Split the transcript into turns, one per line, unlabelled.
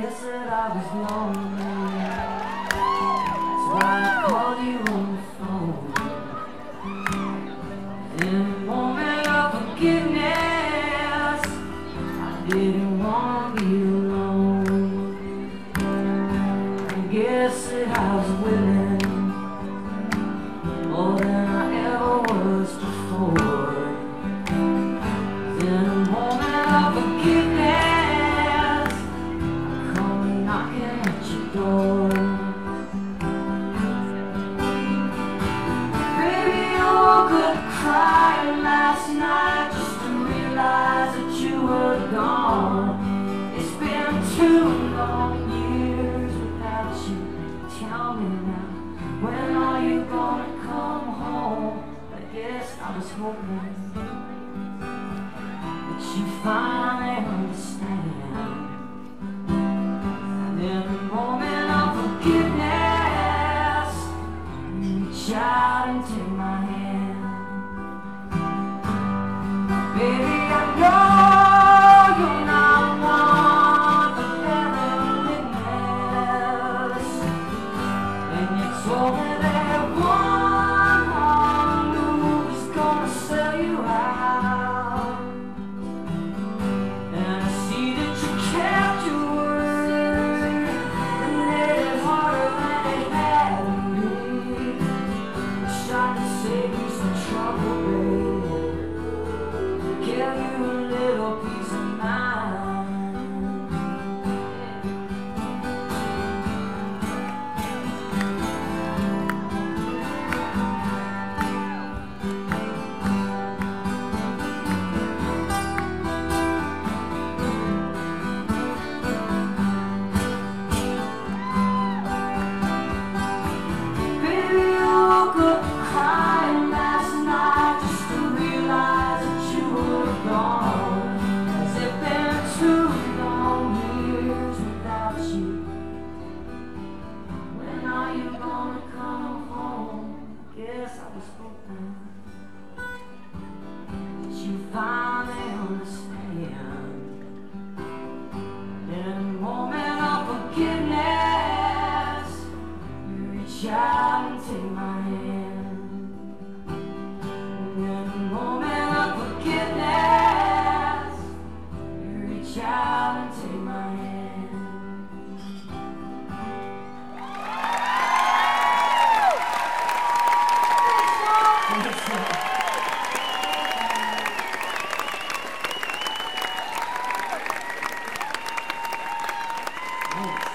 guess that I was lonely. That's why I called you on the phone. In a moment of forgiveness, I didn't want to be alone. I guess that I was willing more than I ever was before. In a moment of forgiveness, I come knocking at your door. Baby, I woke up crying last night just to realize that you were gone. It's been 2 long years without you. Tell me now, when are you gonna come home? I guess I was hoping that you finally understand. And in a moment of forgiveness, you reach out and take my hand. Baby, I know you're not one for loneliness, and you told me that one wrong move is gonna sell you out. And I see that you kept your word and made it harder than it had to be. Wish I could save you some trouble, baby, give you a little peace of mind. Baby, I woke up crying last night just to realize that you were gone. Has it been 2 long years without you? When are you gonna come home? Guess I was hoping that you finally understand. In a moment of forgiveness, you reach out and take my hand. In a moment of forgiveness, you reach out and take my hand. Thanks.